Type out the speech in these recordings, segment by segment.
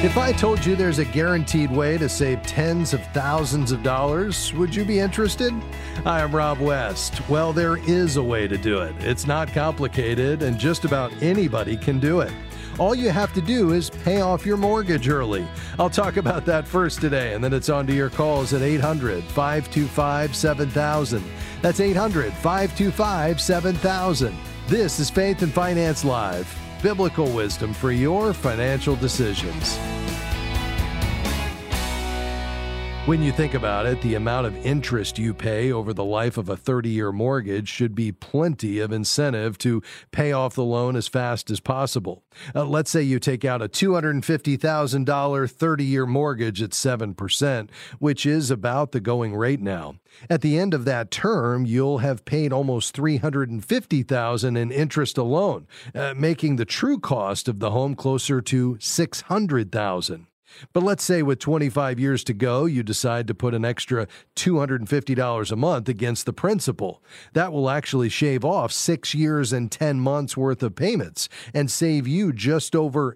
If I told you there's a guaranteed way to save tens of thousands of dollars, would you be interested? Hi, I'm Rob West. Well, there is a way to do it. It's not complicated, and just about anybody can do it. All you have to do is pay off your mortgage early. I'll talk about that first today, and then it's on to your calls at 800-525-7000. That's 800-525-7000. This is Faith and Finance Live. Biblical wisdom for your financial decisions. When you think about it, the amount of interest you pay over the life of a 30-year mortgage should be plenty of incentive to pay off the loan as fast as possible. Let's say you take out a $250,000 30-year mortgage at 7%, which is about the going rate now. At the end of that term, you'll have paid almost $350,000 in interest alone, making the true cost of the home closer to $600,000. But let's say with 25 years to go, you decide to put an extra $250 a month against the principal. That will actually shave off 6 years and 10 months worth of payments and save you just over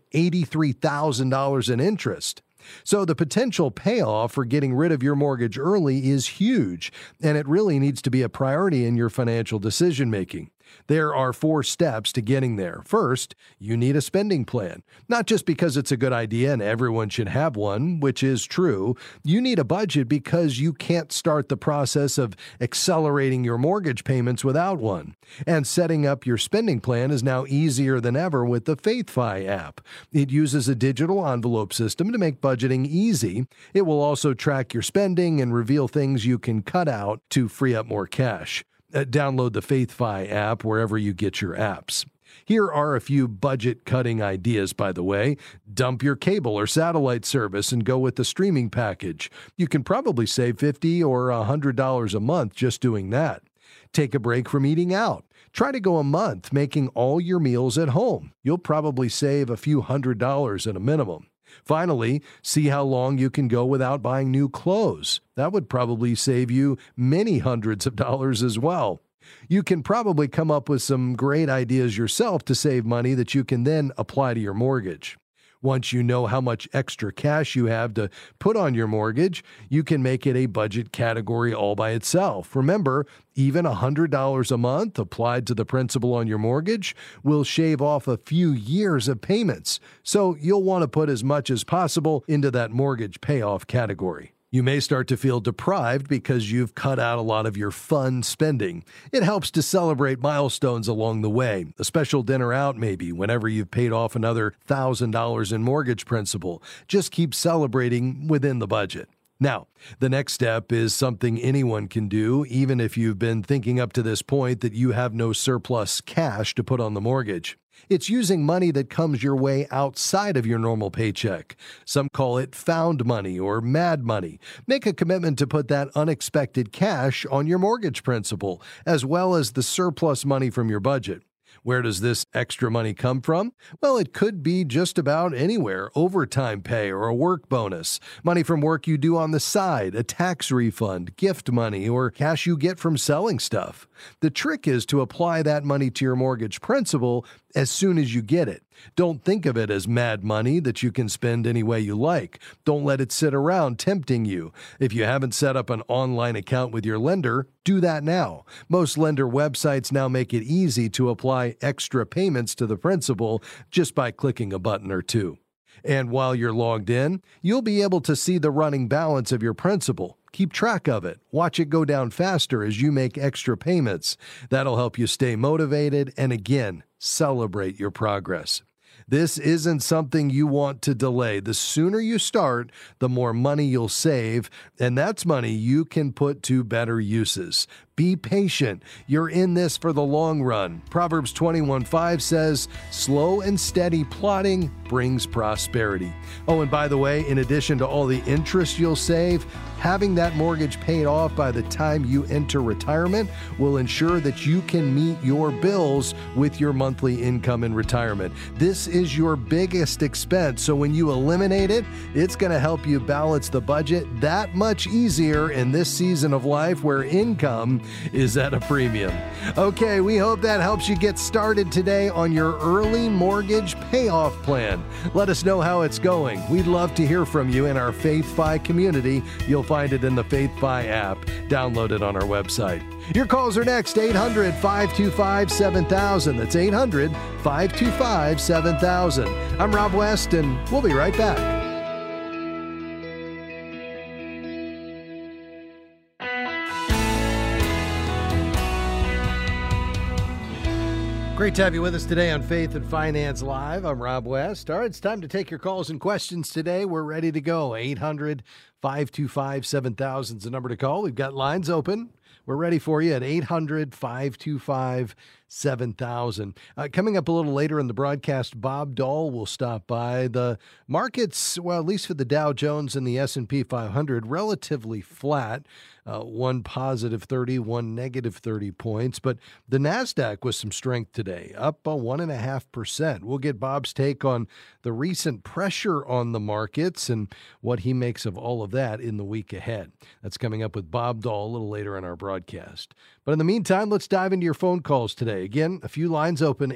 $83,000 in interest. So the potential payoff for getting rid of your mortgage early is huge, and it really needs to be a priority in your financial decision-making. There are 4 steps to getting there. First, you need a spending plan. Not just because it's a good idea and everyone should have one, which is true. You need a budget because you can't start the process of accelerating your mortgage payments without one. And setting up your spending plan is now easier than ever with the FaithFi app. It uses a digital envelope system to make budgeting easy. It will also track your spending and reveal things you can cut out to free up more cash. Download the FaithFi app wherever you get your apps. Here are a few budget-cutting ideas, by the way. Dump your cable or satellite service and go with the streaming package. You can probably save $50 or $100 a month just doing that. Take a break from eating out. Try to go a month making all your meals at home. You'll probably save a few $100s at a minimum. Finally, see how long you can go without buying new clothes. That would probably save you many hundreds of dollars as well. You can probably come up with some great ideas yourself to save money that you can then apply to your mortgage. Once you know how much extra cash you have to put on your mortgage, you can make it a budget category all by itself. Remember, even $100 a month applied to the principal on your mortgage will shave off a few years of payments. So you'll want to put as much as possible into that mortgage payoff category. You may start to feel deprived because you've cut out a lot of your fun spending. It helps to celebrate milestones along the way. A special dinner out maybe, whenever you've paid off another $1,000 in mortgage principal. Just keep celebrating within the budget. Now, the next step is something anyone can do, even if you've been thinking up to this point that you have no surplus cash to put on the mortgage. It's using money that comes your way outside of your normal paycheck. Some call it found money or mad money. Make a commitment to put that unexpected cash on your mortgage principal, as well as the surplus money from your budget. Where does this extra money come from? Well, it could be just about anywhere. Overtime pay or a work bonus, money from work you do on the side, a tax refund, gift money, or cash you get from selling stuff. The trick is to apply that money to your mortgage principal as soon as you get it. Don't think of it as mad money that you can spend any way you like. Don't let it sit around tempting you. If you haven't set up an online account with your lender, do that now. Most lender websites now make it easy to apply extra payments to the principal just by clicking a button or two. And while you're logged in, you'll be able to see the running balance of your principal. Keep track of it. Watch it go down faster as you make extra payments. That'll help you stay motivated and, again, celebrate your progress. This isn't something you want to delay. The sooner you start, the more money you'll save, and that's money you can put to better uses. Be patient. You're in this for the long run. Proverbs 21:5 says, "Slow and steady plotting brings prosperity." Oh, and by the way, in addition to all the interest you'll save, having that mortgage paid off by the time you enter retirement will ensure that you can meet your bills with your monthly income in retirement. This is your biggest expense, so when you eliminate it, it's going to help you balance the budget that much easier in this season of life where income is at a premium. Okay, we hope that helps you get started today on your early mortgage payoff plan. Let us know how it's going. We'd love to hear from you in our FaithFi community. You'll find it in the FaithFi app. Download it on our website. Your calls are next, 800-525-7000. That's 800-525-7000. I'm Rob West, and we'll be right back. Great to have you with us today on Faith and Finance Live. I'm Rob West. All right, it's time to take your calls and questions today. We're ready to go. 800-525-7000 is the number to call. We've got lines open. We're ready for you at 800-525-7000. Coming up a little later in the broadcast, Bob Dahl will stop by. The markets, well, at least for the Dow Jones and the S&P 500, relatively flat. One positive 30, one negative 30 points. But the NASDAQ with some strength today, up 1.5%. We'll get Bob's take on the recent pressure on the markets and what he makes of all of that in the week ahead. That's coming up with Bob Dahl a little later in our broadcast. But in the meantime, let's dive into your phone calls today. Again, a few lines open,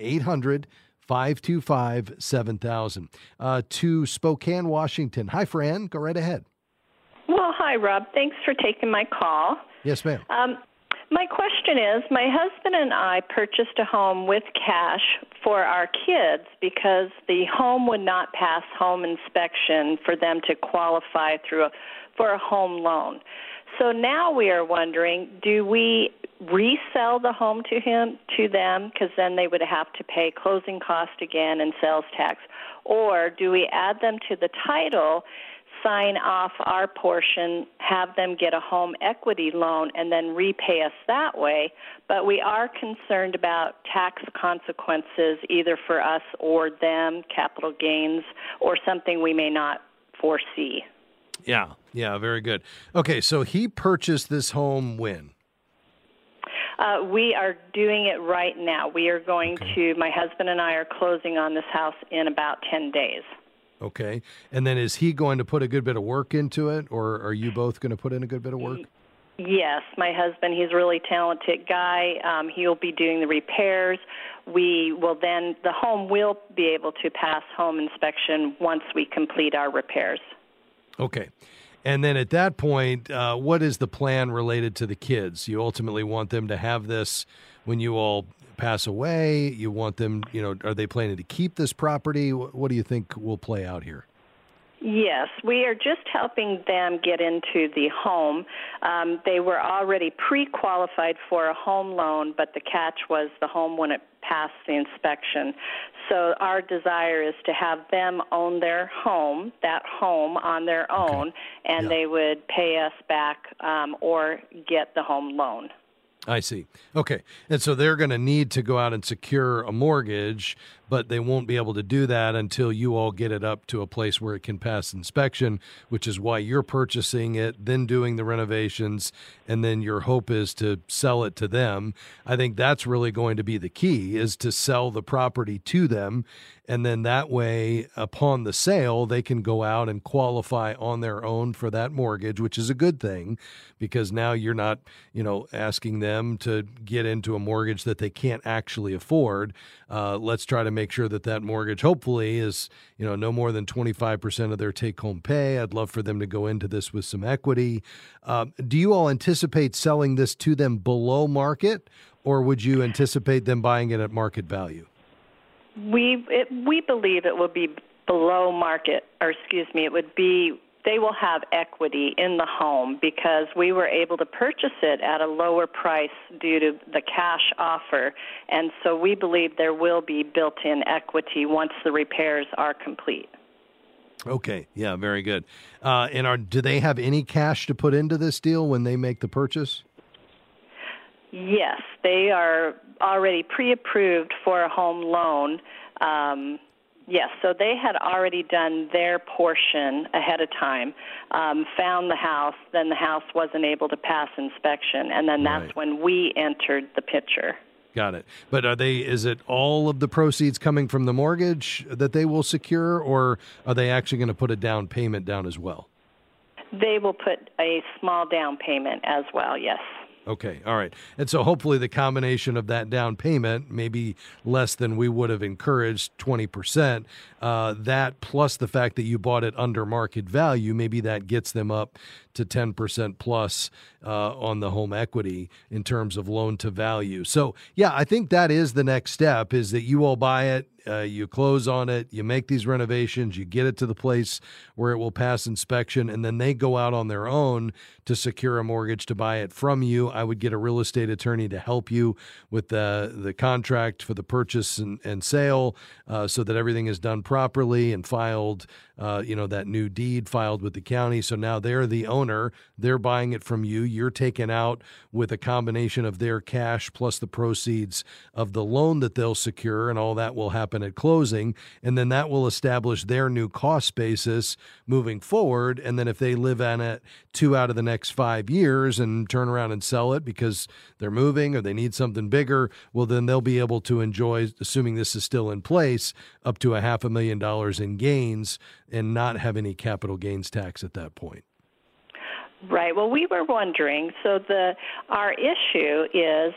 800-525-7000. To Spokane, Washington. Hi, Fran. Go right ahead. Well, hi, Rob. Thanks for taking my call. Yes, ma'am. My question is, my husband and I purchased a home with cash for our kids because the home would not pass home inspection for them to qualify for a home loan. So now we are wondering, do we resell the home to them, because then they would have to pay closing cost again and sales tax, or do we add them to the title, sign off our portion, have them get a home equity loan, and then repay us that way? But we are concerned about tax consequences either for us or them, capital gains, or something we may not foresee. Yeah, very good. Okay, so he purchased this home when? We are doing it right now. We are going to, my husband and I are closing on this house in about 10 days. Okay. And then is he going to put a good bit of work into it, or are you both going to put in a good bit of work? Yes, my husband, he's a really talented guy. He'll be doing the repairs. We will then, the home will be able to pass home inspection once we complete our repairs. Okay. And then at that point, what is the plan related to the kids? You ultimately want them to have this when you all pass away? You want them, are they planning to keep this property? What do you think will play out here? Yes, we are just helping them get into the home. They were already pre-qualified for a home loan, but the catch was the home wouldn't pass the inspection. So our desire is to have them own their home, that home on their own, and they would pay us back or get the home loan. I see. Okay. And so they're going to need to go out and secure a mortgage, but they won't be able to do that until you all get it up to a place where it can pass inspection, which is why you're purchasing it, then doing the renovations, and then your hope is to sell it to them. I think that's really going to be the key, is to sell the property to them. And then that way, upon the sale, they can go out and qualify on their own for that mortgage, which is a good thing, because now you're not, asking them to get into a mortgage that they can't actually afford. Let's try to make sure that mortgage, hopefully, is, no more than 25% of their take-home pay. I'd love for them to go into this with some equity. Do you all anticipate selling this to them below market, or would you anticipate them buying it at market value? We believe it will be below market, they will have equity in the home because we were able to purchase it at a lower price due to the cash offer. And so we believe there will be built-in equity once the repairs are complete. Okay. Yeah, very good. And do they have any cash to put into this deal when they make the purchase? Yes, they are already pre-approved for a home loan. Yes, so they had already done their portion ahead of time, found the house, then the house wasn't able to pass inspection, and then that's when we entered the picture. Got it. But is it all of the proceeds coming from the mortgage that they will secure, or are they actually going to put a down payment down as well? They will put a small down payment as well, yes. Okay. All right. And so hopefully the combination of that down payment, maybe less than we would have encouraged, 20%, that plus the fact that you bought it under market value, maybe that gets them up to 10% plus on the home equity in terms of loan to value. So, yeah, I think that is the next step, is that you all buy it, you close on it, you make these renovations, you get it to the place where it will pass inspection, and then they go out on their own to secure a mortgage to buy it from you. I would get a real estate attorney to help you with the contract for the purchase and sale so that everything is done properly and filed, that new deed filed with the county. So now they're the owner. They're buying it from you. You're taken out with a combination of their cash plus the proceeds of the loan that they'll secure, and all that will happen at closing. And then that will establish their new cost basis moving forward. And then if they live on it 2 out of the next 5 years and turn around and sell it because they're moving or they need something bigger, well, then they'll be able to enjoy, assuming this is still in place, up to $500,000 in gains and not have any capital gains tax at that point. Right. Well, we were wondering. So our issue is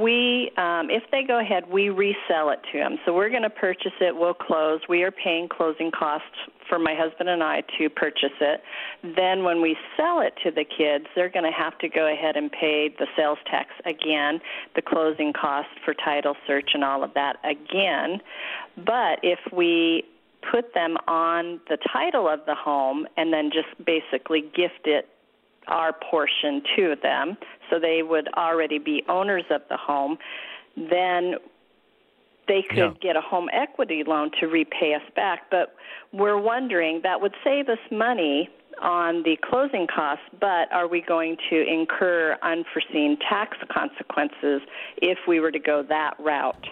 if they go ahead, we resell it to them. So we're going to purchase it. We'll close. We are paying closing costs for my husband and I to purchase it. Then when we sell it to the kids, they're going to have to go ahead and pay the sales tax again, the closing costs for title search and all of that again. But if we put them on the title of the home and then just basically gift it, our portion to them, so they would already be owners of the home, then they could get a home equity loan to repay us back. But we're wondering, that would save us money on the closing costs, but are we going to incur unforeseen tax consequences if we were to go that route?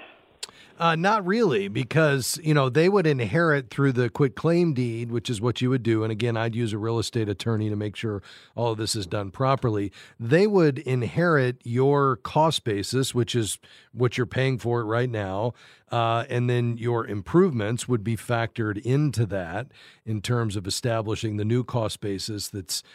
Not really, because, they would inherit through the quitclaim deed, which is what you would do. And again, I'd use a real estate attorney to make sure all of this is done properly. They would inherit your cost basis, which is what you're paying for it right now. And then your improvements would be factored into that in terms of establishing the new cost basis that's,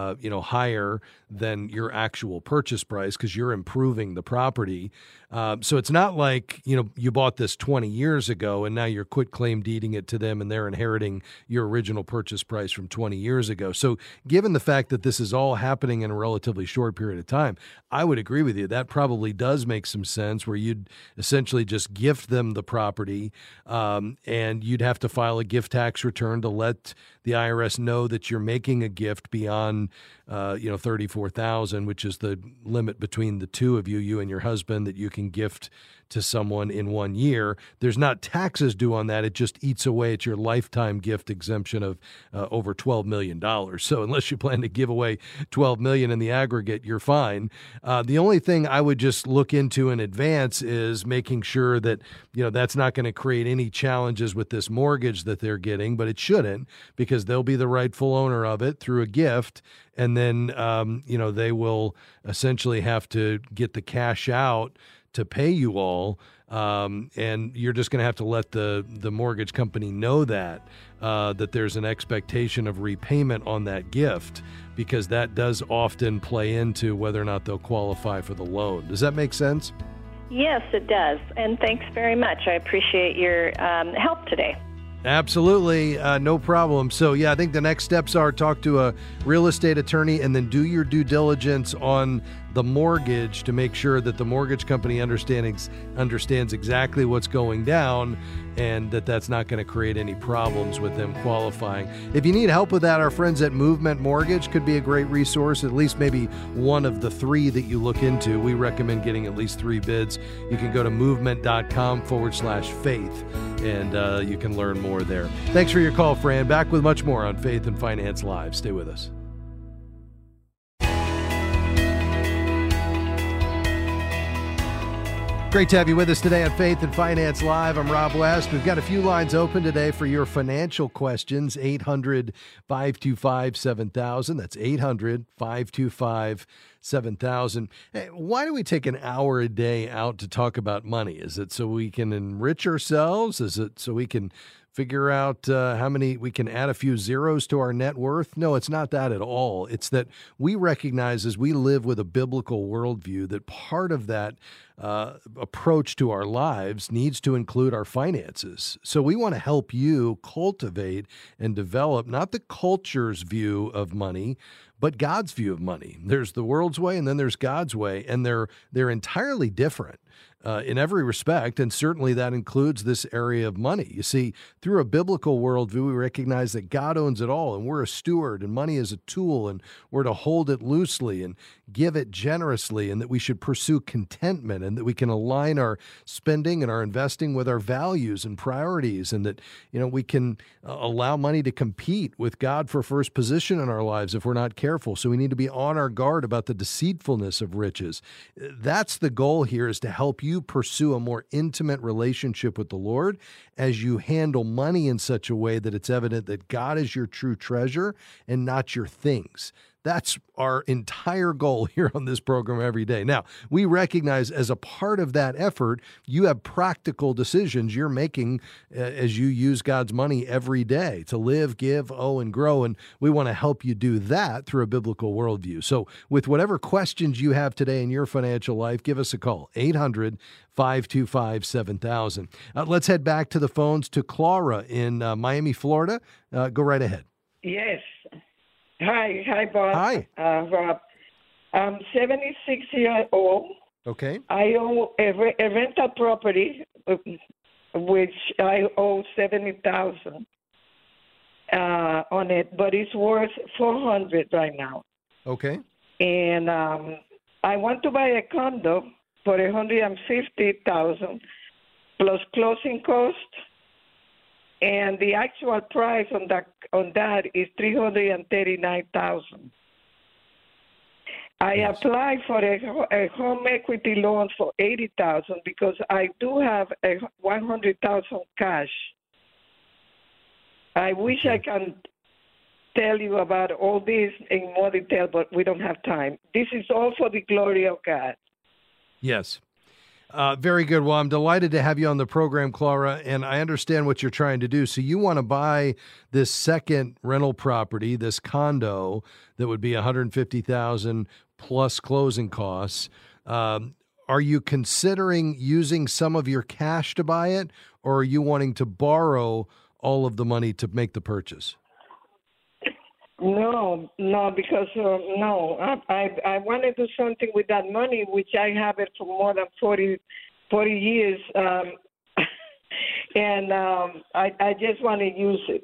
higher than your actual purchase price because you're improving the property. So it's not like, you bought this 20 years ago and now you're quitclaim deeding it to them and they're inheriting your original purchase price from 20 years ago. So given the fact that this is all happening in a relatively short period of time, I would agree with you. That probably does make some sense where you'd essentially just gift them the property, and you'd have to file a gift tax return to let the IRS know that you're making a gift beyond, $34,000, which is the limit between the two of you, you and your husband, that you can gift to someone in 1 year. There's not taxes due on that. It just eats away at your lifetime gift exemption of over $12 million. So unless you plan to give away $12 million in the aggregate, you're fine. The only thing I would just look into in advance is making sure that, that's not going to create any challenges with this mortgage that they're getting, but it shouldn't, because they'll be the rightful owner of it through a gift. And then, they will essentially have to get the cash out to pay you all, and you're just going to have to let the mortgage company know that there's an expectation of repayment on that gift, because that does often play into whether or not they'll qualify for the loan. Does that make sense? Yes, it does. And thanks very much. I appreciate your help today. Absolutely. No problem. So, I think the next steps are talk to a real estate attorney and then do your due diligence on the mortgage to make sure that the mortgage company understands exactly what's going down and that's not going to create any problems with them qualifying. If you need help with that, our friends at Movement Mortgage could be a great resource, at least maybe one of the 3 that you look into. We recommend getting at least 3 bids. You can go to movement.com/faith and you can learn more there. Thanks for your call, Fran. Back with much more on Faith and Finance Live. Stay with us. Great to have you with us today on Faith and Finance Live. I'm Rob West. We've got a few lines open today for your financial questions. 800-525-7000. That's 800-525-7000. Hey, why do we take an hour a day out to talk about money? Is it so we can enrich ourselves? Is it so we can figure out how many we can add a few zeros to our net worth. No, it's not that at all. It's that we recognize as we live with a biblical worldview that part of that approach to our lives needs to include our finances. So we want to help you cultivate and develop not the culture's view of money, but God's view of money. There's the world's way and then there's God's way, and they're entirely different in every respect, and certainly that includes this area of money. You see, through a biblical worldview, we recognize that God owns it all, and we're a steward, and money is a tool, and we're to hold it loosely and give it generously, and that we should pursue contentment, and that we can align our spending and our investing with our values and priorities, and that we can allow money to compete with God for first position in our lives if we're not careful. So we need to be on our guard about the deceitfulness of riches. That's the goal here, is to help you pursue a more intimate relationship with the Lord as you handle money in such a way that it's evident that God is your true treasure and not your things. That's our entire goal here on this program every day. Now, we recognize as a part of that effort, you have practical decisions you're making as you use God's money every day to live, give, owe, and grow. And we want to help you do that through a biblical worldview. So with whatever questions you have today in your financial life, give us a call, 800-525-7000. Let's head back to the phones to Clara in Miami, Florida. Go right ahead. Yes. Hi, Bob. Hi. Rob. I'm 76 years old. Okay. I own a rental property, which I owe $70,000 on it, but it's worth $400 right now. Okay. And I want to buy a condo for $150,000 plus closing costs. And the actual price on that is $339,000. I applied for a home equity loan for $80,000 because I do have a $100,000 cash. I wish I can tell you about all this in more detail, but we don't have time. This is all for the glory of God. Yes. Very good. Well, I'm delighted to have you on the program, Clara, and I understand what you're trying to do. So you want to buy this second rental property, this condo that would be $150,000 plus closing costs. Are you considering using some of your cash to buy it, or are you wanting to borrow all of the money to make the purchase? No, because I want to do something with that money, which I have it for more than 40 years, and I just want to use it.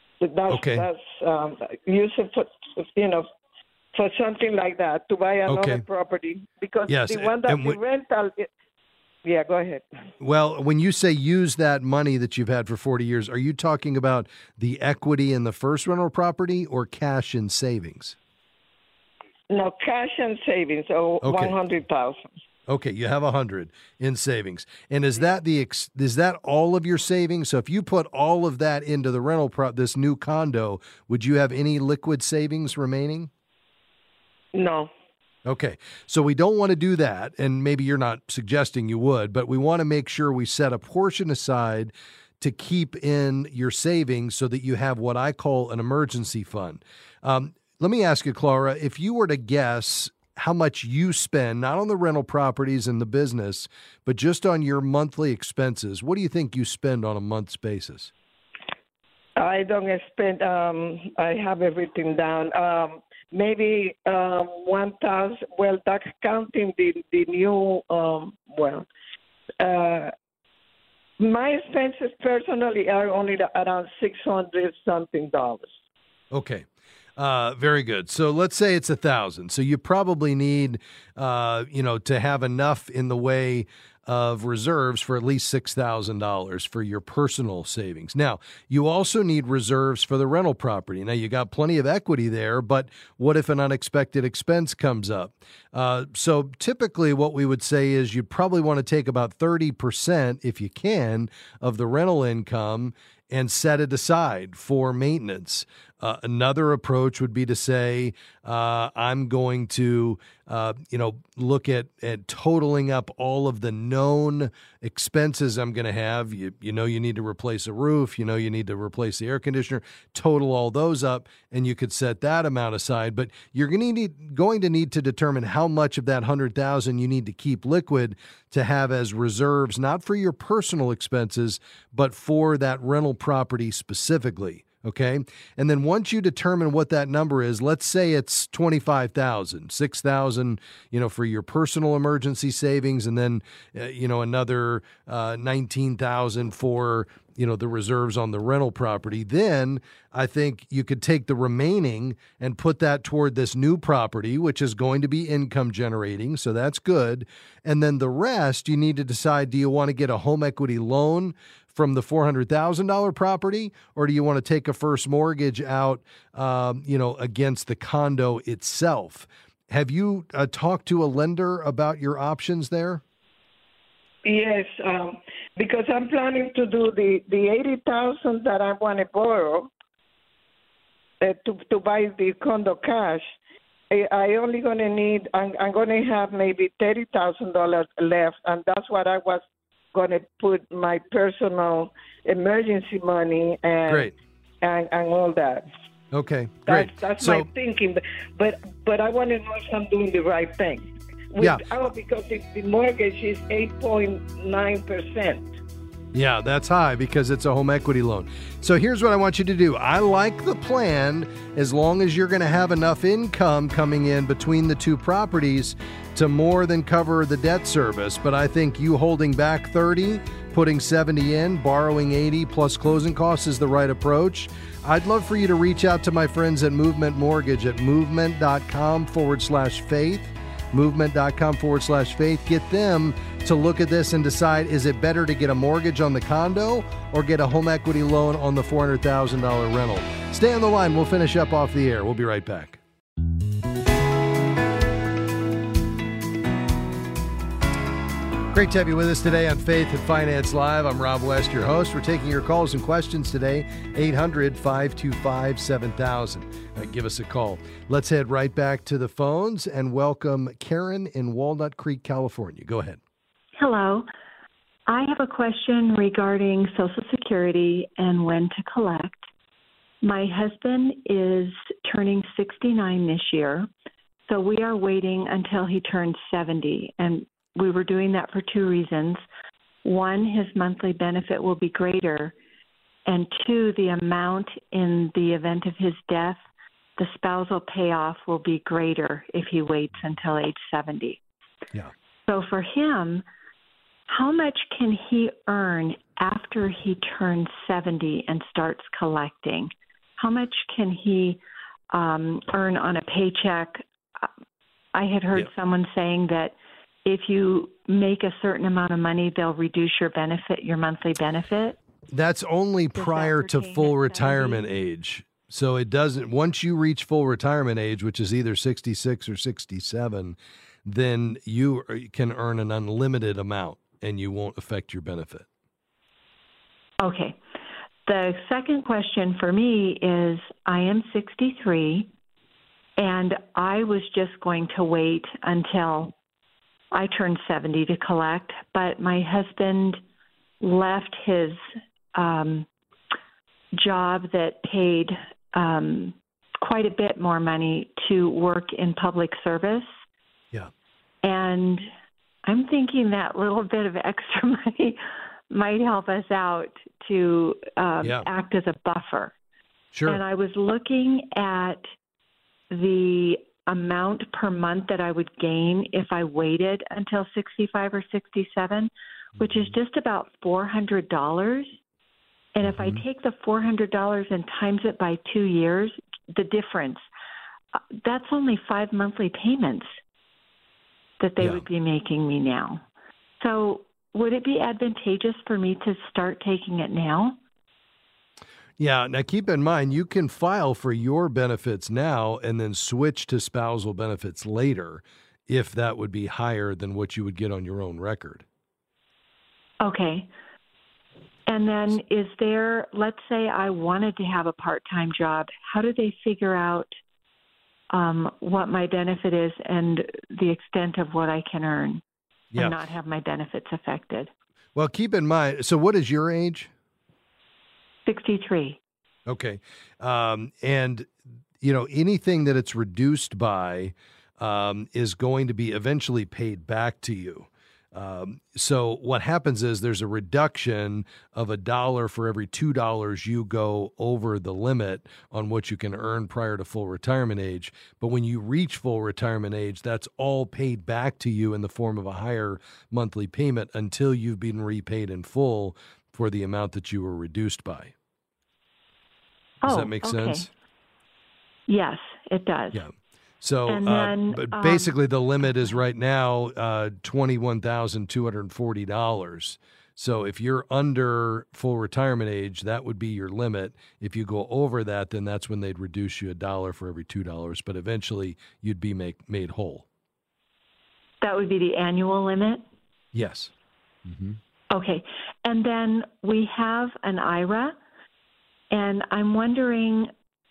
Use it for something like that, to buy another property, because the one that we rental. Yeah, go ahead. Well, when you say use that money that you've had for 40 years, are you talking about the equity in the first rental property or cash in savings? No, cash and savings, $100,000. Okay, you have $100 in savings. And is that all of your savings? So if you put all of that into the rental this new condo, would you have any liquid savings remaining? No. Okay, so we don't want to do that, and maybe you're not suggesting you would, but we want to make sure we set a portion aside to keep in your savings so that you have what I call an emergency fund. Let me ask you, Clara, if you were to guess how much you spend, not on the rental properties and the business, but just on your monthly expenses, what do you think you spend on a month's basis? I don't spend, I have everything down. Maybe 1,000. Well, that's counting the new. My expenses personally are only around $600 something. Okay, very good. So let's say it's 1,000. So you probably need, to have enough in the way of reserves for at least $6,000 for your personal savings. Now, you also need reserves for the rental property. Now, you got plenty of equity there, but what if an unexpected expense comes up? So typically what we would say is you'd probably want to take about 30%, if you can, of the rental income and set it aside for maintenance. Another approach would be to say, I'm going to look at totaling up all of the known expenses I'm going to have. You need to replace a roof, you need to replace the air conditioner, total all those up, and you could set that amount aside. But you're going to need to determine how much of that $100,000 you need to keep liquid to have as reserves, not for your personal expenses, but for that rental property specifically. Okay. And then once you determine what that number is, let's say it's $25,000, $6,000, for your personal emergency savings, and then, another $19,000 for, the reserves on the rental property. Then I think you could take the remaining and put that toward this new property, which is going to be income generating. So that's good. And then the rest, you need to decide, do you want to get a home equity loan from the $400,000 property, or do you want to take a first mortgage out, against the condo itself? Have you talked to a lender about your options there? Yes, because I'm planning to do the $80,000 that I want to borrow to buy the condo cash. I only going to need. I'm going to have maybe $30,000 left, and that's what I was going to put my personal emergency money and all that. Okay, great. That's my thinking, but I want to know if I'm doing the right thing. Because the mortgage is 8.9%. Yeah, that's high because it's a home equity loan. So here's what I want you to do. I like the plan as long as you're going to have enough income coming in between the two properties to more than cover the debt service. But I think you holding back 30, putting 70 in, borrowing 80 plus closing costs is the right approach. I'd love for you to reach out to my friends at Movement Mortgage at movement.com/faith. movement.com/faith. Get them to look at this and decide, is it better to get a mortgage on the condo or get a home equity loan on the $400,000 rental? Stay on the line. We'll finish up off the air. We'll be right back. Great to have you with us today on Faith and Finance Live. I'm Rob West, your host. We're taking your calls and questions today, 800-525-7000. Give us a call. Let's head right back to the phones and welcome Karen in Walnut Creek, California. Go ahead. Hello. I have a question regarding Social Security and when to collect. My husband is turning 69 this year, so we are waiting until he turns 70, and we were doing that for two reasons. One, his monthly benefit will be greater, and two, the amount in the event of his death, the spousal payoff will be greater if he waits until age 70. Yeah. So for him, how much can he earn after he turns 70 and starts collecting? How much can he earn on a paycheck? I had heard someone saying that if you make a certain amount of money, they'll reduce your benefit, your monthly benefit. That's only prior to full retirement age. So it doesn't, once you reach full retirement age, which is either 66 or 67, then you can earn an unlimited amount and you won't affect your benefit. Okay. The second question for me is, I am 63 and I was just going to wait until I turned 70 to collect, but my husband left his job that paid quite a bit more money to work in public service. Yeah. And I'm thinking that little bit of extra money might help us out to act as a buffer. Sure. And I was looking at the amount per month that I would gain if I waited until 65 or 67, which is just about $400. And if I take the $400 and times it by 2 years, the difference, that's only 5 monthly payments that they would be making me now. So would it be advantageous for me to start taking it now? Yeah. Now, keep in mind, you can file for your benefits now and then switch to spousal benefits later if that would be higher than what you would get on your own record. Okay. And then is there, let's say I wanted to have a part-time job, how do they figure out what my benefit is and the extent of what I can earn Yeah. and not have my benefits affected. Well, keep in mind, so what is your age? 63. Okay. And, anything that it's reduced by is going to be eventually paid back to you. So what happens is there's a reduction of $1 for every $2 you go over the limit on what you can earn prior to full retirement age. But when you reach full retirement age, that's all paid back to you in the form of a higher monthly payment until you've been repaid in full for the amount that you were reduced by. Does that make sense? Yes, it does. Yeah. So, And then, but basically the limit is right now $21,240. So if you're under full retirement age, that would be your limit. If you go over that, then that's when they'd reduce you $1 for every $2. But eventually you'd be made whole. That would be the annual limit? Yes. Mm-hmm. Okay. And then we have an IRA, and I'm wondering,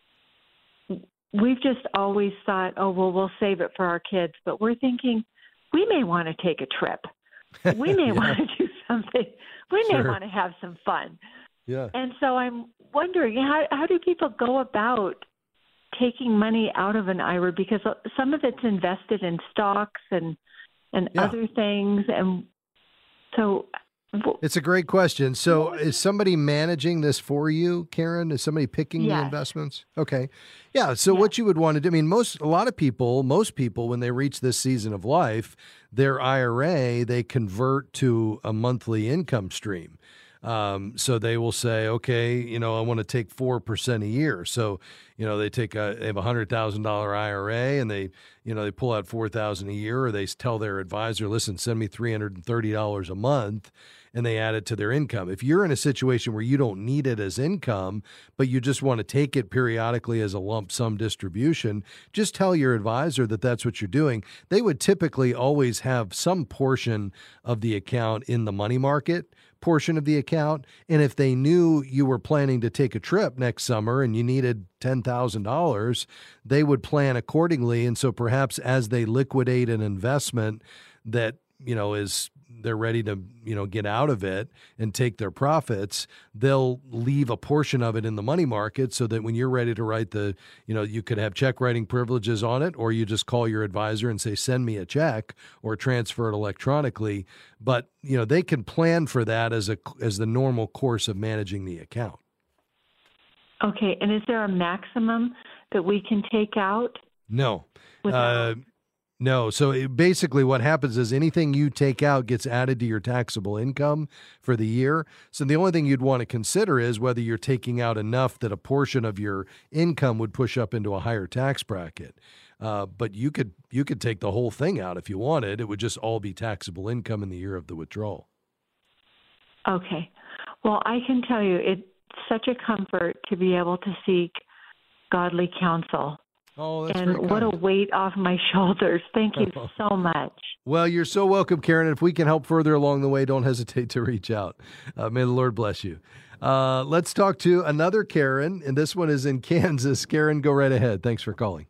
we've just always thought, we'll save it for our kids, but we're thinking we may want to take a trip. We may want to do something. We may want to have some fun. Yeah. And so I'm wondering, how do people go about taking money out of an IRA? Because some of it's invested in stocks and other things. And so it's a great question. So is somebody managing this for you, Karen? Is somebody picking the investments? Okay. Yeah. So what you would want to do, most people, when they reach this season of life, their IRA, they convert to a monthly income stream. So they will say, okay, I want to take 4% a year. So, they they have $100,000 IRA and they pull out $4,000 a year, or they tell their advisor, listen, send me $330 a month, and they add it to their income. If you're in a situation where you don't need it as income, but you just want to take it periodically as a lump sum distribution, just tell your advisor that that's what you're doing. They would typically always have some portion of the account in the money market portion of the account. And if they knew you were planning to take a trip next summer and you needed $10,000, they would plan accordingly. And so perhaps as they liquidate an investment that, they're ready to, get out of it and take their profits, they'll leave a portion of it in the money market so that when you're ready to write you could have check writing privileges on it, or you just call your advisor and say, send me a check, or transfer it electronically. But, they can plan for that as the normal course of managing the account. Okay. And is there a maximum that we can take out? No. No. So basically what happens is anything you take out gets added to your taxable income for the year. So the only thing you'd want to consider is whether you're taking out enough that a portion of your income would push up into a higher tax bracket. But you could take the whole thing out if you wanted. It would just all be taxable income in the year of the withdrawal. Okay. Well, I can tell you it's such a comfort to be able to seek godly counsel. Oh, that's and what a weight off my shoulders. Thank you so much. Well, you're so welcome, Karen. If we can help further along the way, don't hesitate to reach out. May the Lord bless you. Let's talk to another Karen, and this one is in Kansas. Karen, go right ahead. Thanks for calling.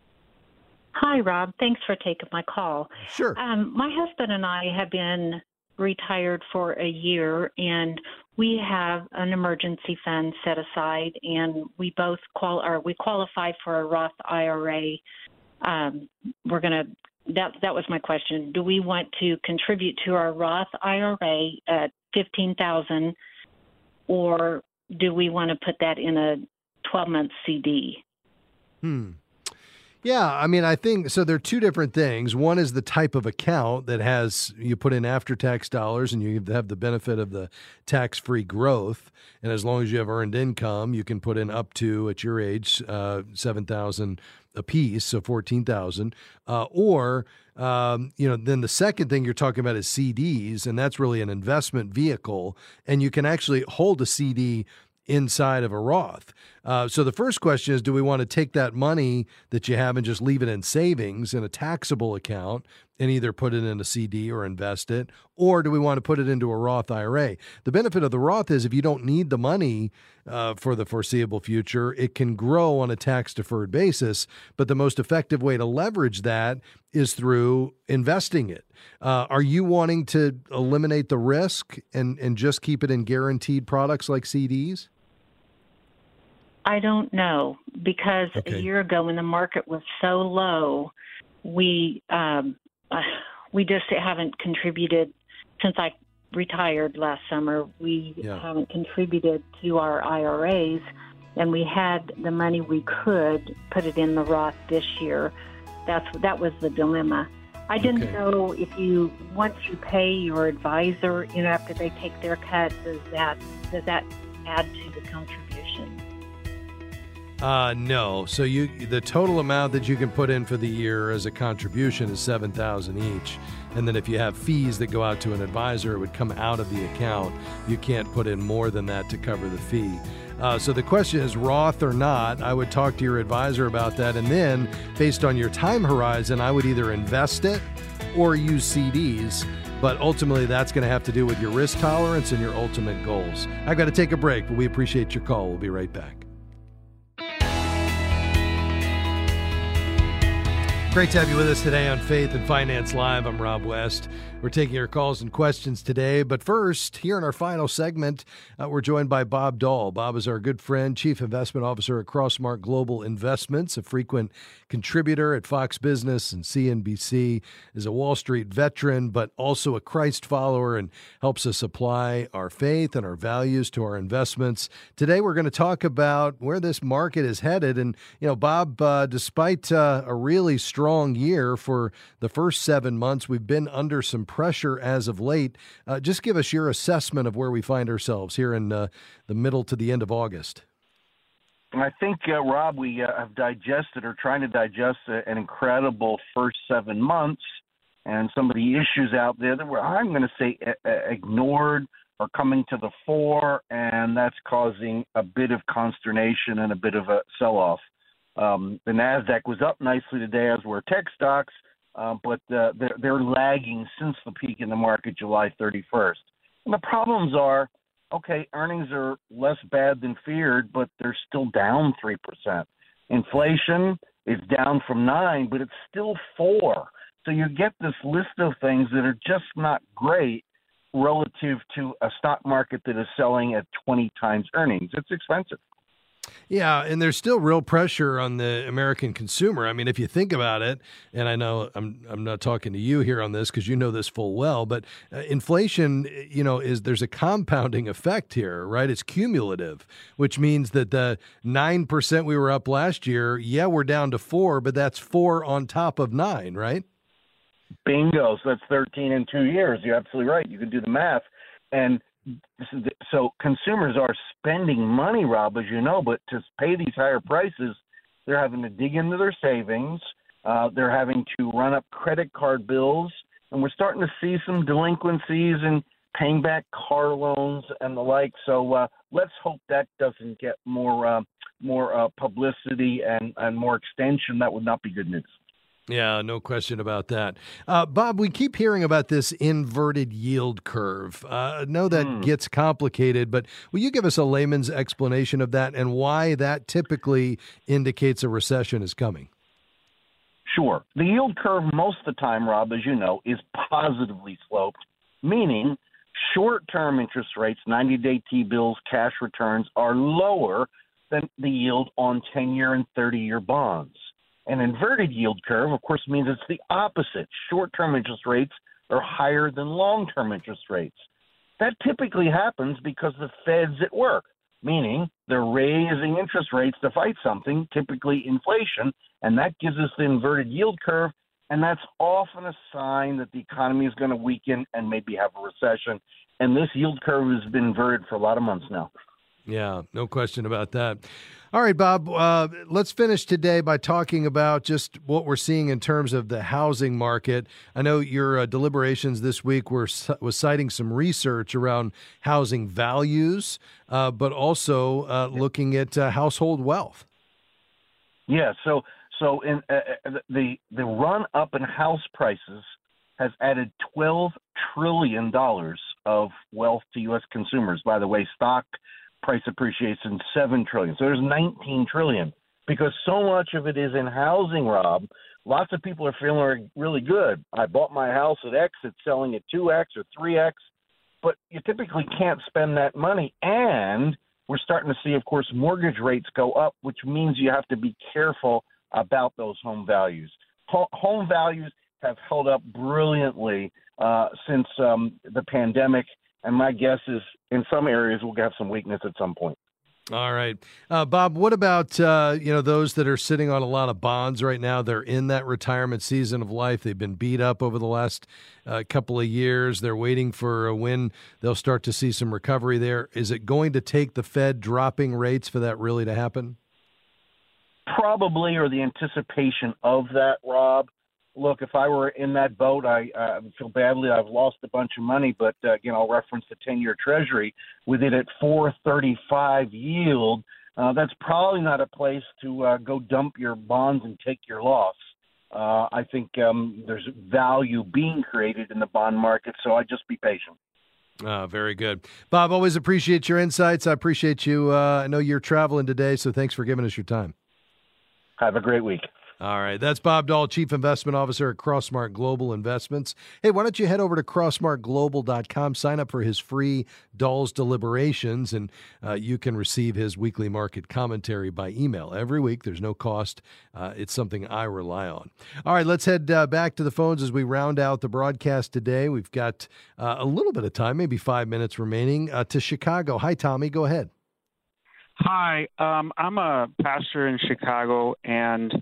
Hi, Rob. Thanks for taking my call. Sure. My husband and I have been retired for a year, and we have an emergency fund set aside, and we both qualify for a Roth IRA. That was my question. Do we want to contribute to our Roth IRA at $15,000, or do we want to put that in a 12-month CD? Yeah, I think so. There are two different things. One is the type of account that you put in after-tax dollars and you have the benefit of the tax-free growth. And as long as you have earned income, you can put in up to, at your age, $7,000 a piece, so $14,000. Then the second thing you're talking about is CDs, and that's really an investment vehicle. And you can actually hold a CD inside of a Roth. So the first question is, do we want to take that money that you have and just leave it in savings in a taxable account and either put it in a CD or invest it, or do we want to put it into a Roth IRA? The benefit of the Roth is if you don't need the money for the foreseeable future, it can grow on a tax-deferred basis, but the most effective way to leverage that is through investing it. Are you wanting to eliminate the risk and just keep it in guaranteed products like CDs? I don't know, because a year ago when the market was so low, we just haven't contributed since I retired last summer. We haven't contributed to our IRAs, and we had the money we could put it in the Roth this year. That was the dilemma. I didn't know if once you pay your advisor, after they take their cut, does that add to the contribution? No. So the total amount that you can put in for the year as a contribution is $7,000 each, and then if you have fees that go out to an advisor, it would come out of the account. You can't put in more than that to cover the fee. So the question is, Roth or not? I would talk to your advisor about that, and then based on your time horizon, I would either invest it or use CDs. But ultimately, that's going to have to do with your risk tolerance and your ultimate goals. I've got to take a break, but we appreciate your call. We'll be right back. Great to have you with us today on Faith and Finance Live. I'm Rob West. We're taking your calls and questions today. But first, here in our final segment, we're joined by Bob Dahl. Bob is our good friend, Chief Investment Officer at Crossmark Global Investments, a frequent contributor at Fox Business and CNBC, is a Wall Street veteran, but also a Christ follower and helps us apply our faith and our values to our investments. Today, we're going to talk about where this market is headed. And, Bob, despite a really strong year for the first 7 months, we've been under some pressure as of late. Just give us your assessment of where we find ourselves here in the middle to the end of August. I think, Rob, we have digested or trying to digest an incredible first 7 months and some of the issues out there that were, I'm going to say, ignored or coming to the fore, and that's causing a bit of consternation and a bit of a sell-off. The NASDAQ was up nicely today, as were tech stocks, but they're lagging since the peak in the market July 31st. And the problems are, earnings are less bad than feared, but they're still down 3%. Inflation is down from 9, but it's still 4. So you get this list of things that are just not great relative to a stock market that is selling at 20 times earnings. It's expensive. Yeah, and there's still real pressure on the American consumer. I mean, if you think about it, and I know I'm not talking to you here on this because you know this full well, but inflation, there's a compounding effect here, right? It's cumulative, which means that the 9% we were up last year, we're down to 4, but that's 4 on top of 9, right? Bingo. So that's 13 in 2 years. You're absolutely right. You can do the math. And so consumers are spending money, Rob, as you know, but to pay these higher prices, they're having to dig into their savings. They're having to run up credit card bills, and we're starting to see some delinquencies and paying back car loans and the like. So let's hope that doesn't get more publicity and more extension. That would not be good news. Yeah, no question about that. Bob, we keep hearing about this inverted yield curve. I know that gets complicated, but will you give us a layman's explanation of that and why that typically indicates a recession is coming? Sure. The yield curve most of the time, Rob, as you know, is positively sloped, meaning short-term interest rates, 90-day T-bills, cash returns are lower than the yield on 10-year and 30-year bonds. An inverted yield curve, of course, means it's the opposite. Short-term interest rates are higher than long-term interest rates. That typically happens because the Fed's at work, meaning they're raising interest rates to fight something, typically inflation, and that gives us the inverted yield curve, and that's often a sign that the economy is going to weaken and maybe have a recession. And this yield curve has been inverted for a lot of months now. Yeah, no question about that. All right, Bob, let's finish today by talking about just what we're seeing in terms of the housing market. I know your deliberations this week was citing some research around housing values, but also looking at household wealth. Yeah, so in the run up in house prices has added $12 trillion of wealth to U.S. consumers. By the way, stock price appreciation $7 trillion. So there's $19 trillion because so much of it is in housing, Rob. Lots of people are feeling really good. I bought my house at X, it's selling at 2X or 3X, but you typically can't spend that money. And we're starting to see, of course, mortgage rates go up, which means you have to be careful about those home values. Home values have held up brilliantly since the pandemic. And my guess is in some areas we'll have some weakness at some point. All right. Bob, what about, those that are sitting on a lot of bonds right now? They're in that retirement season of life. They've been beat up over the last couple of years. They're waiting for when they'll start to see some recovery there. Is it going to take the Fed dropping rates for that really to happen? Probably, or the anticipation of that, Rob. Look, if I were in that boat, I feel badly. I've lost a bunch of money, but I'll reference the 10-year Treasury with it at 4.35 yield. That's probably not a place to go dump your bonds and take your loss. I think there's value being created in the bond market, so I'd just be patient. Very good. Bob, always appreciate your insights. I appreciate you. I know you're traveling today, so thanks for giving us your time. Have a great week. All right. That's Bob Dahl, Chief Investment Officer at Crossmark Global Investments. Hey, why don't you head over to crossmarkglobal.com, sign up for his free Dahl's Deliberations, and you can receive his weekly market commentary by email every week. There's no cost. It's something I rely on. All right, let's head back to the phones as we round out the broadcast today. We've got a little bit of time, maybe 5 minutes remaining, to Chicago. Hi, Tommy. Go ahead. Hi, I'm a pastor in Chicago, and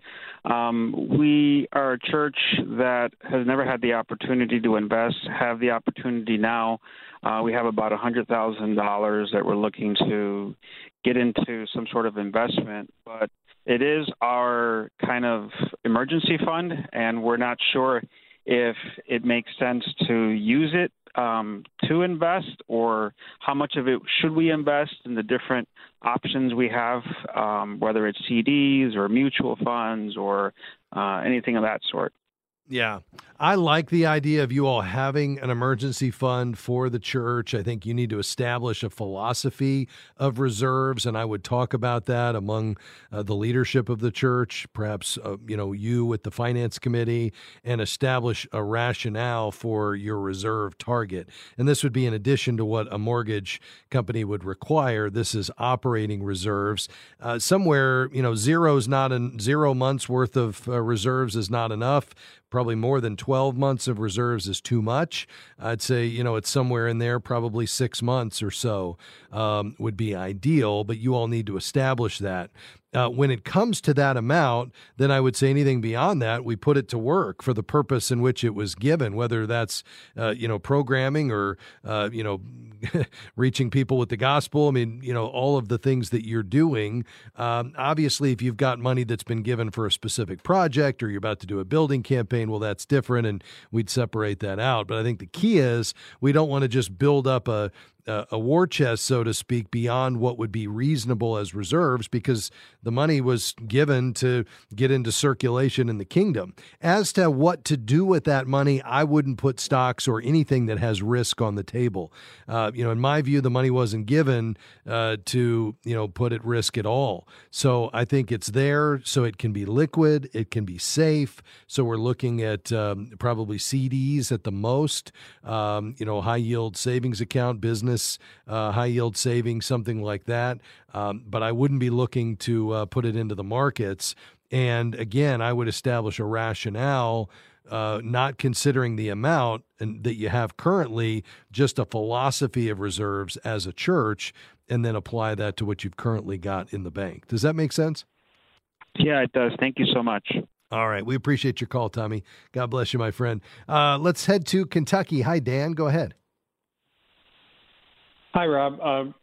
we are a church that has never had the opportunity to invest, have the opportunity now. We have about $100,000 that we're looking to get into some sort of investment, but it is our kind of emergency fund, and we're not sure if it makes sense to use it to invest, or how much of it should we invest in the different options we have, whether it's CDs or mutual funds or anything of that sort. Yeah, I like the idea of you all having an emergency fund for the church. I think you need to establish a philosophy of reserves, and I would talk about that among the leadership of the church, perhaps, you with the finance committee, and establish a rationale for your reserve target. And this would be in addition to what a mortgage company would require. This is operating reserves. Somewhere, 0 months worth of reserves is not enough. Probably more than 12 months of reserves is too much. I'd say, it's somewhere in there, probably 6 months or so would be ideal, but you all need to establish that. When it comes to that amount, then I would say anything beyond that, we put it to work for the purpose in which it was given, whether that's, programming or, reaching people with the gospel. I mean, all of the things that you're doing. Obviously, if you've got money that's been given for a specific project or you're about to do a building campaign, well, that's different, and we'd separate that out. But I think the key is we don't want to just build up a war chest, so to speak, beyond what would be reasonable as reserves, because the money was given to get into circulation in the kingdom. As to what to do with that money, I wouldn't put stocks or anything that has risk on the table. In my view, the money wasn't given to, put at risk at all. So I think it's there so it can be liquid, it can be safe. So we're looking at probably CDs at the most, high yield savings account, business high yield savings, something like that. But I wouldn't be looking to put it into the markets. And again, I would establish a rationale, not considering the amount that you have currently, just a philosophy of reserves as a church, and then apply that to what you've currently got in the bank. Does that make sense? Yeah, it does. Thank you so much. All right. We appreciate your call, Tommy. God bless you, my friend. Let's head to Kentucky. Hi, Dan. Go ahead. Hi, Rob.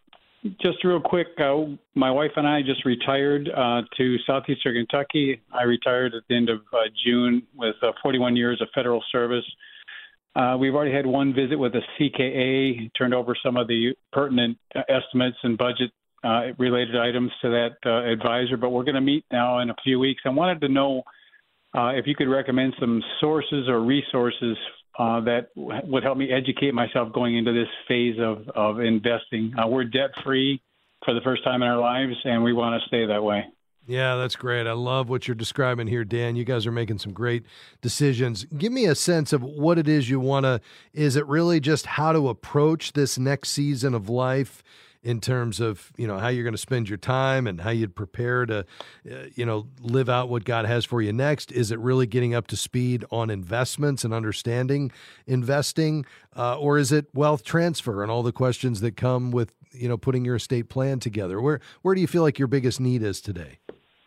Just real quick, my wife and I just retired to southeastern Kentucky. I retired at the end of June with 41 years of federal service. We've already had one visit with a CKA, turned over some of the pertinent estimates and budget related items to that advisor, but we're going to meet now in a few weeks. I wanted to know if you could recommend some sources or resources that would help me educate myself going into this phase of investing. We're debt-free for the first time in our lives, and we want to stay that way. Yeah, that's great. I love what you're describing here, Dan. You guys are making some great decisions. Give me a sense of what it is you want to – is it really just how to approach this next season of life in terms of, how you're going to spend your time and how you'd prepare to, live out what God has for you next? Is it really getting up to speed on investments and understanding investing? Or is it wealth transfer and all the questions that come with, putting your estate plan together? Where do you feel like your biggest need is today?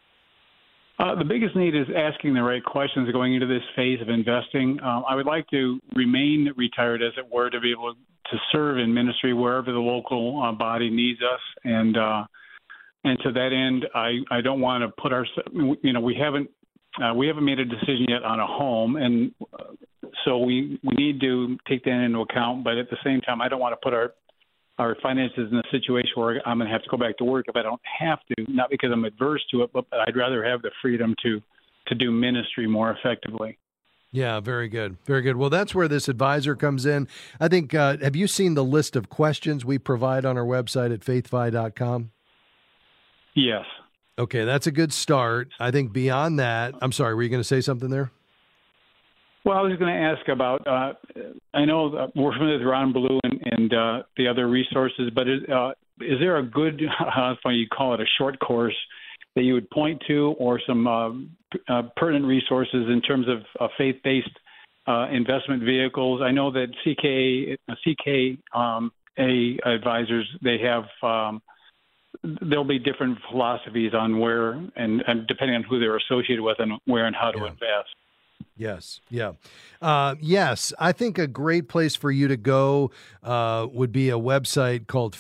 The biggest need is asking the right questions going into this phase of investing. I would like to remain retired, as it were, to be able to serve in ministry wherever the local body needs us. And to that end, I don't want to put ourselves, we haven't made a decision yet on a home. And so we need to take that into account. But at the same time, I don't want to put our finances in a situation where I'm going to have to go back to work if I don't have to, not because I'm adverse to it, but I'd rather have the freedom to do ministry more effectively. Yeah, very good. Very good. Well, that's where this advisor comes in. I think, have you seen the list of questions we provide on our website at faithfi.com? Yes. Okay, that's a good start. I think beyond that, I'm sorry, were you going to say something there? Well, I was going to ask about, I know we're familiar with Ron Blue and the other resources, but is there a good, how you call it, a short course that you would point to, or some pertinent resources in terms of faith-based investment vehicles? I know that CKA advisors, they have, there'll be different philosophies on where, and depending on who they're associated with and where and how to invest. Yes. Yeah. Yes. I think a great place for you to go would be a website called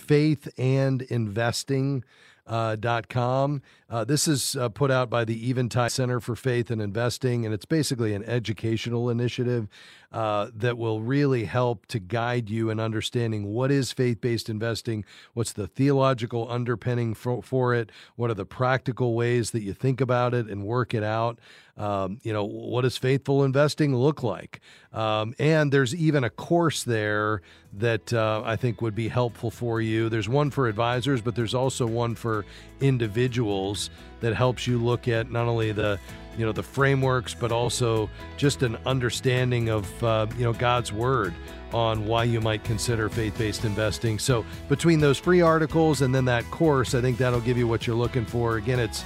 faithandinvesting.com. This is put out by the Eventide Center for Faith and Investing, and it's basically an educational initiative that will really help to guide you in understanding what is faith-based investing, what's the theological underpinning for it, what are the practical ways that you think about it and work it out. What does faithful investing look like? And there's even a course there that I think would be helpful for you. There's one for advisors, but there's also one for individuals that helps you look at not only the frameworks, but also just an understanding of, God's word on why you might consider faith-based investing. So between those free articles and then that course, I think that'll give you what you're looking for. Again, it's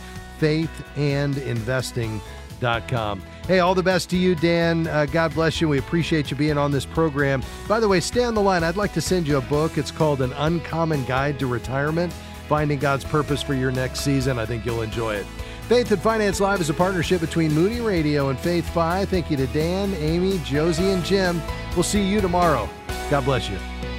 faithandinvesting.com. Hey, all the best to you, Dan. God bless you. We appreciate you being on this program. By the way, stay on the line. I'd like to send you a book. It's called An Uncommon Guide to Retirement, Finding God's Purpose for Your Next Season. I think you'll enjoy it. Faith and Finance Live is a partnership between Moody Radio and Faith Fi. Thank you to Dan, Amy, Josie, and Jim. We'll see you tomorrow. God bless you.